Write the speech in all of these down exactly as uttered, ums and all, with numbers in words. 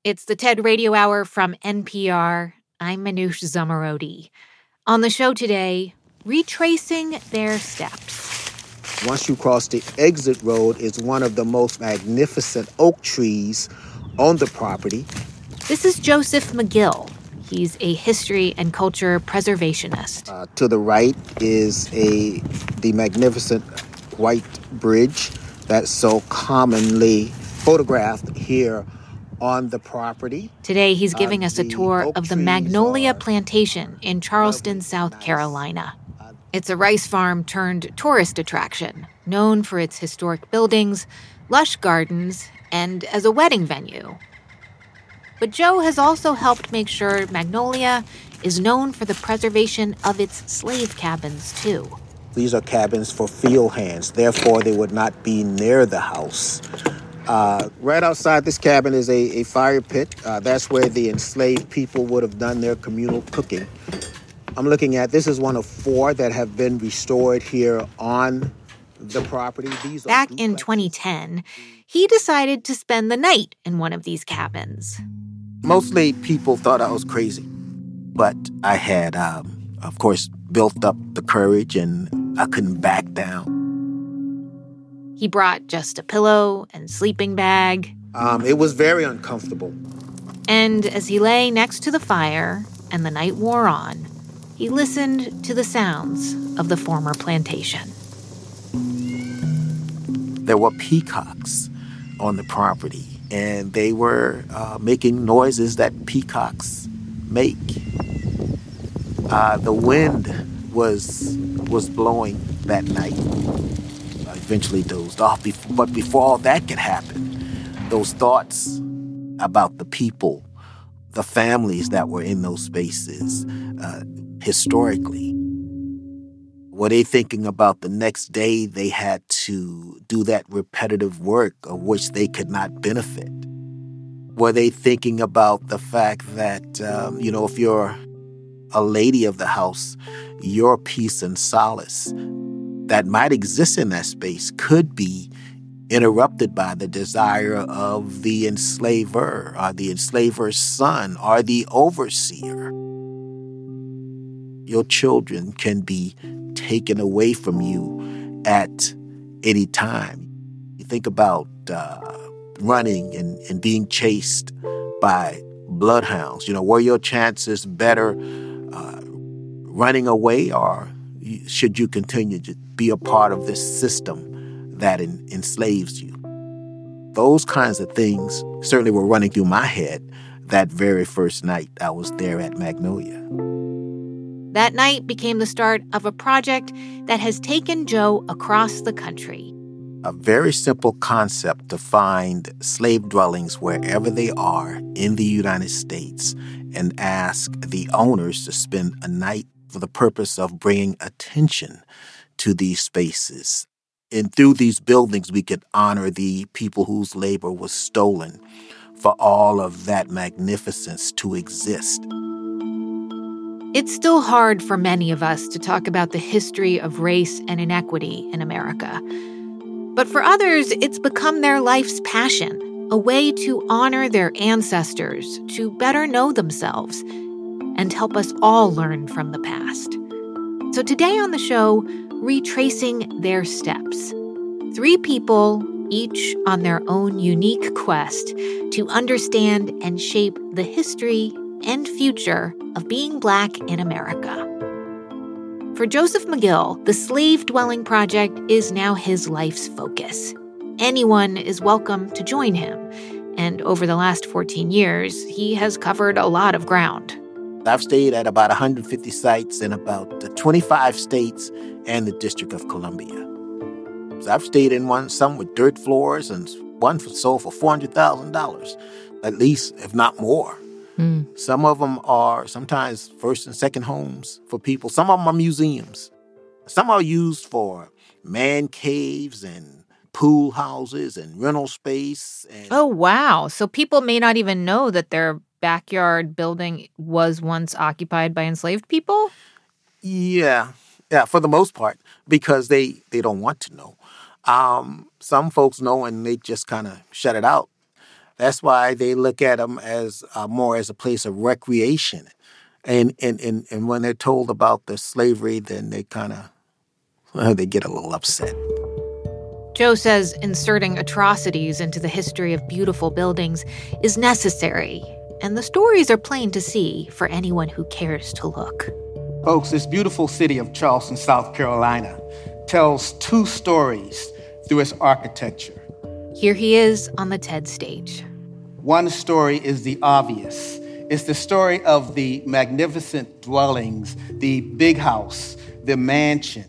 It's the TED Radio Hour from N P R. I'm Manoush Zomorodi. On the show today, retracing their steps. Once you cross the exit road, it's one of the most magnificent oak trees on the property. This is Joseph McGill. He's a history and culture preservationist. Uh, to the right is a the magnificent white bridge that's so commonly photographed here on the property. Today, he's giving uh, us a tour of the Magnolia Plantation in Charleston, South nice. Carolina. It's a rice farm turned tourist attraction, known for its historic buildings, lush gardens, and as a wedding venue. But Joe has also helped make sure Magnolia is known for the preservation of its slave cabins, too. These are cabins for field hands, therefore they would not be near the house. Uh, right outside this cabin is a, a fire pit. Uh, that's where the enslaved people would have done their communal cooking. I'm looking at, this is one of four that have been restored here on the property. These Back in twenty ten, he decided to spend the night in one of these cabins. Mostly people thought I was crazy, but I had, um, of course, built up the courage and I couldn't back down. He brought just a pillow and sleeping bag. Um, it was very uncomfortable. And as he lay next to the fire and the night wore on, he listened to the sounds of the former plantation. There were peacocks on the property, and they were uh, making noises that peacocks make. Uh, the wind was was blowing that night. I eventually dozed off, but before all that could happen, those thoughts about the people, the families that were in those spaces, uh, historically, were they thinking about the next day they had to do that repetitive work of which they could not benefit? Were they thinking about the fact that, um, you know, if you're a lady of the house, your peace and solace that might exist in that space could be interrupted by the desire of the enslaver or the enslaver's son or the overseer? Your children can be taken away from you at any time. You think about uh, running and, and being chased by bloodhounds. You know, were your chances better uh, running away, or should you continue to be a part of this system that en- enslaves you? Those kinds of things certainly were running through my head that very first night I was there at Magnolia. That night became the start of a project that has taken Joe across the country. A very simple concept to find slave dwellings wherever they are in the United States and ask the owners to spend a night for the purpose of bringing attention to these spaces. And through these buildings, we could honor the people whose labor was stolen for all of that magnificence to exist. It's still hard for many of us to talk about the history of race and inequity in America. But for others, it's become their life's passion, a way to honor their ancestors, to better know themselves, and help us all learn from the past. So today on the show, retracing their steps. Three people, each on their own unique quest to understand and shape the history and future of being Black in America. For Joseph McGill, the Slave Dwelling Project is now his life's focus. Anyone is welcome to join him, and over the last fourteen years, he has covered a lot of ground. I've stayed at about one hundred fifty sites in about twenty-five states and the District of Columbia. So I've stayed in one, some with dirt floors, and one for sold for four hundred thousand dollars, at least, if not more. Mm. Some of them are sometimes first and second homes for people. Some of them are museums. Some are used for man caves and pool houses and rental space. And oh, wow. So people may not even know that their backyard building was once occupied by enslaved people? Yeah. Yeah, for the most part, because they, they don't want to know. Um, some folks know and they just kind of shut it out. That's why they look at them as uh, more as a place of recreation. And, and, and, and when they're told about the slavery, then they kind of, well, they get a little upset. Joe says inserting atrocities into the history of beautiful buildings is necessary, and the stories are plain to see for anyone who cares to look. Folks, this beautiful city of Charleston, South Carolina, tells two stories through its architecture. Here he is on the TED stage. One story is the obvious. It's the story of the magnificent dwellings, the big house, the mansions.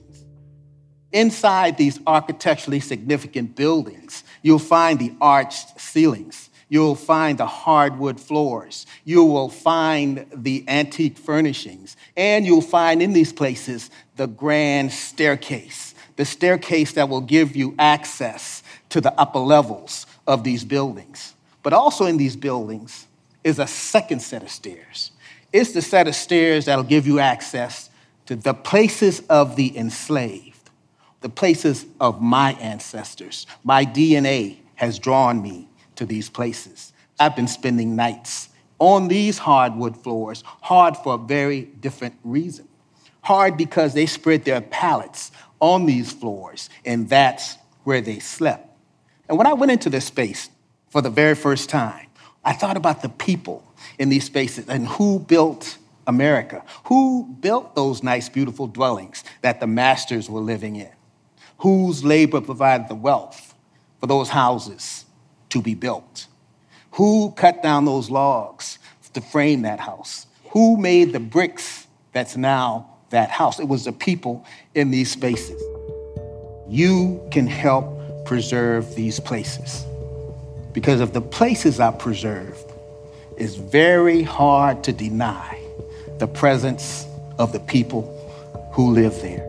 Inside these architecturally significant buildings, you'll find the arched ceilings. You'll find the hardwood floors. You will find the antique furnishings. And you'll find in these places the grand staircase, the staircase that will give you access to the upper levels of these buildings. But also in these buildings is a second set of stairs. It's the set of stairs that'll give you access to the places of the enslaved, the places of my ancestors. My D N A has drawn me to these places. I've been spending nights on these hardwood floors, hard for a very different reason. Hard because they spread their pallets on these floors, and that's where they slept. And when I went into this space for the very first time, I thought about the people in these spaces and who built America, who built those nice, beautiful dwellings that the masters were living in, whose labor provided the wealth for those houses to be built, who cut down those logs to frame that house, who made the bricks that's now that house. It was the people in these spaces. You can help preserve these places, because if the places are preserved, it's very hard to deny the presence of the people who live there.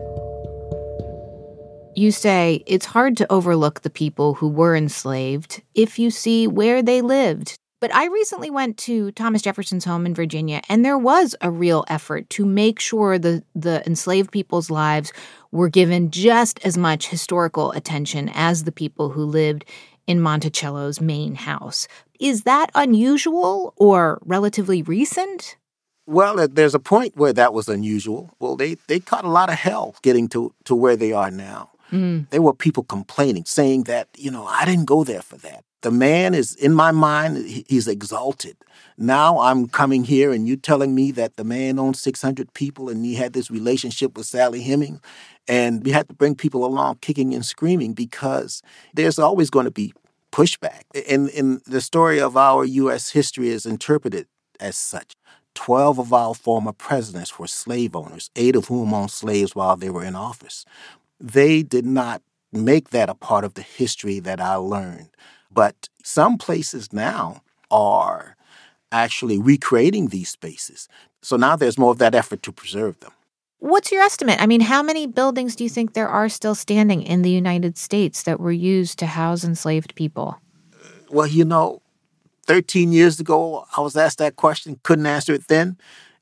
You say it's hard to overlook the people who were enslaved if you see where they lived. But I recently went to Thomas Jefferson's home in Virginia, and there was a real effort to make sure the, the enslaved people's lives were given just as much historical attention as the people who lived in Monticello's main house. Is that unusual or relatively recent? Well, there's a point where that was unusual. Well, they, they caught a lot of hell getting to, to where they are now. Mm. There were people complaining, saying that, you know, I didn't go there for that. The man is, in my mind, he's exalted. Now I'm coming here and you telling me that the man owned six hundred people and he had this relationship with Sally Hemings. And we had to bring people along kicking and screaming because there's always going to be pushback. In, in the story of our U S history is interpreted as such. Twelve of our former presidents were slave owners, eight of whom owned slaves while they were in office. They did not make that a part of the history that I learned. But some places now are actually recreating these spaces. So now there's more of that effort to preserve them. What's your estimate? I mean, how many buildings do you think there are still standing in the United States that were used to house enslaved people? Well, you know, thirteen years ago, I was asked that question, couldn't answer it then.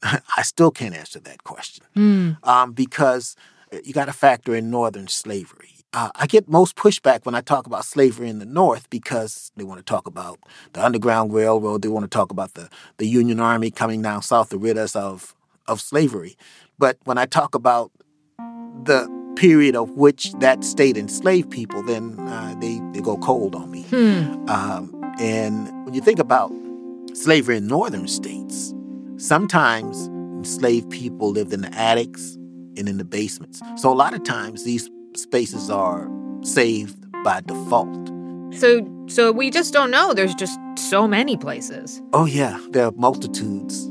I still can't answer that question mm. um, because you got to factor in Northern slavery. Uh, I get most pushback when I talk about slavery in the North because they want to talk about the Underground Railroad. They want to talk about the, the Union Army coming down south to rid us of, of slavery. But when I talk about the period of which that state enslaved people, then uh, they, they go cold on me. Hmm. Um, and when you think about slavery in northern states, sometimes enslaved people lived in the attics and in the basements. So a lot of times these spaces are saved by default. So so we just don't know. There's just so many places. Oh, yeah. There are multitudes.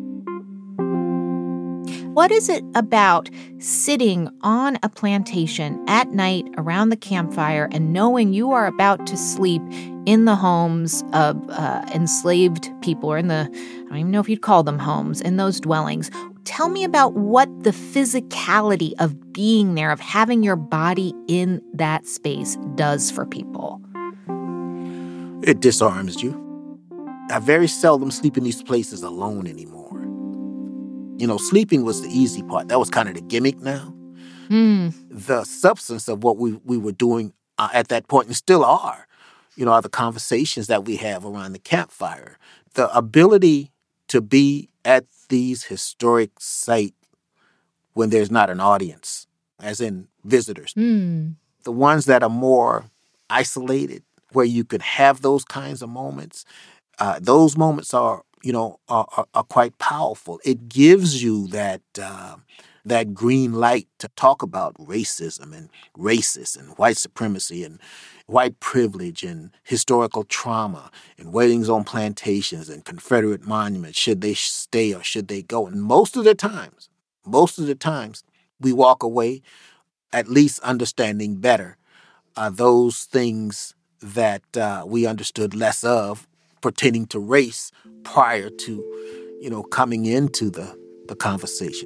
What is it about sitting on a plantation at night around the campfire and knowing you are about to sleep in the homes of uh, enslaved people, or in the, I don't even know if you'd call them homes, in those dwellings? Tell me about what the physicality of being there, of having your body in that space does for people. It disarms you. I very seldom sleep in these places alone anymore. You know, sleeping was the easy part. That was kind of the gimmick now. Mm. The substance of what we, we were doing uh, at that point, and still are, you know, are the conversations that we have around the campfire. The ability to be at these historic sites when there's not an audience, as in visitors. Mm. The ones that are more isolated, where you could have those kinds of moments, uh, those moments are, you know, are, are, are quite powerful. It gives you that uh, that green light to talk about racism and racist and white supremacy and white privilege and historical trauma and weddings on plantations and Confederate monuments. Should they stay or should they go? And most of the times, most of the times, we walk away at least understanding better uh, those things that uh, we understood less of pertaining to race prior to, you know, coming into the, the conversation.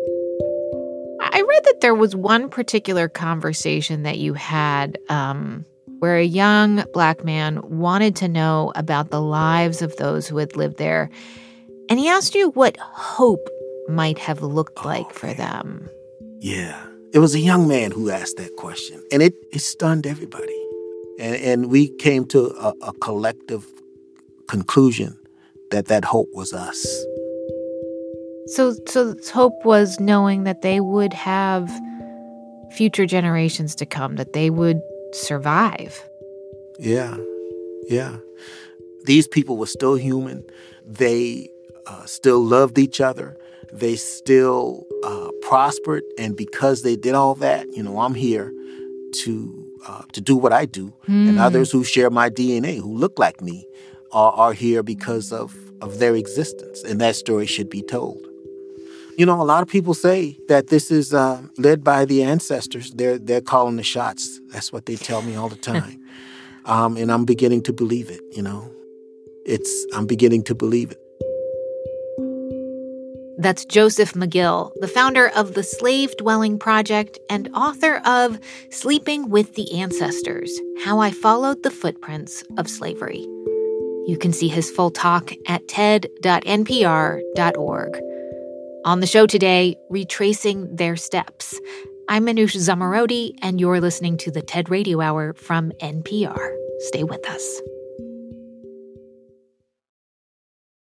I read that there was one particular conversation that you had um, where a young Black man wanted to know about the lives of those who had lived there. And he asked you what hope might have looked like oh, for man. them. Yeah. It was a young man who asked that question, and it, it stunned everybody. And, and we came to a, a collective conclusion that that hope was us. So, so hope was knowing that they would have future generations to come, that they would survive. Yeah, yeah. These people were still human. They uh, still loved each other. They still uh, prospered. And because they did all that, you know, I'm here to uh, to do what I do. Mm. And others who share my D N A, who look like me, are, are here because of, of their existence. And that story should be told. You know, a lot of people say that this is uh, led by the ancestors. They're they're calling the shots. That's what they tell me all the time. um, and I'm beginning to believe it, you know. It's I'm beginning to believe it. That's Joseph McGill, the founder of the Slave Dwelling Project and author of Sleeping with the Ancestors, How I Followed the Footprints of Slavery. You can see his full talk at ted dot n p r dot org. On the show today, Retracing Their Steps. I'm Manoush Zomorodi, and you're listening to the TED Radio Hour from N P R. Stay with us.